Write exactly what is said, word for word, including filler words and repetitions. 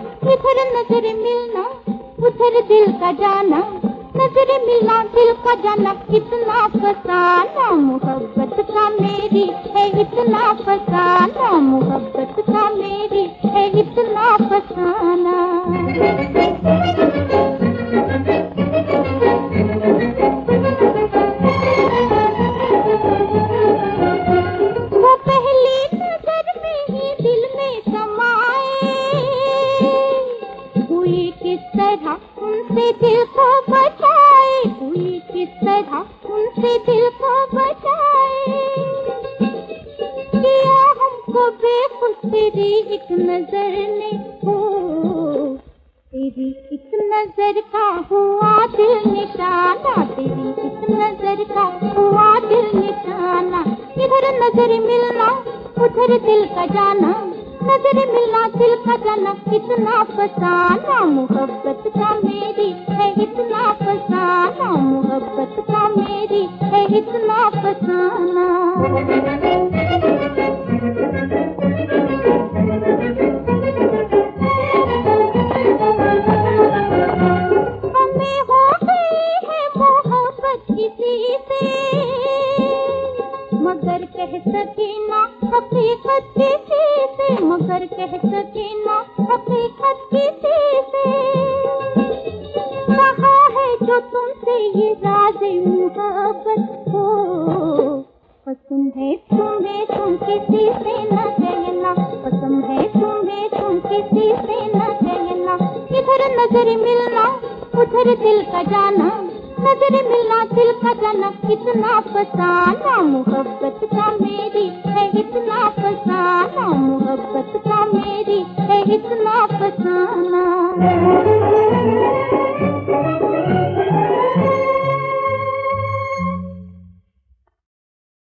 इधर नजर मिलना उधर दिल का जाना, नजर मिलना दिल का जाना, कितना फसाना मोहब्बत का मेरी है इतना फसाना, मोहब्बत का मेरी है इतना फसाना। वो पहली नजर में ही दिल में समाए, हुई किस तरह उनसे दिल को बचाए, हुई किस तरह उनसे दिल को बचाए, किया हमको बेखुद तेरी एक नजर ने, हो तेरी एक नजर का हुआ दिल निशाना, तेरी एक नजर का हुआ दिल निशाना। इधर नजर मिलना उधर दिल का जाना, नजर मिलना दिल का जाना, कितना फसाना मोहब्बत का मेरी है इतना फसाना, मोहब्बत का मेरी है इतना फसाना। हमें हो गई है मोहब्बत किसी से, मगर कह सके ना हकीकत किसी से, मगर कह सके ना हकीकत किसी से। कहा है जो तुमसे ये राज़ मोहब्बत हो, पसंद है तुम्हें तुम किसी से न कहना, पसंद है तुम्हें तुम किसी से न कहना। इधर नजर मिलना उधर दिल का जाना, नजर मिलना दिल का जाना, कितना फसाना मोहब्बत का मेरी है इतना फसाना, मोहब्बत का मेरी है इतना फसाना।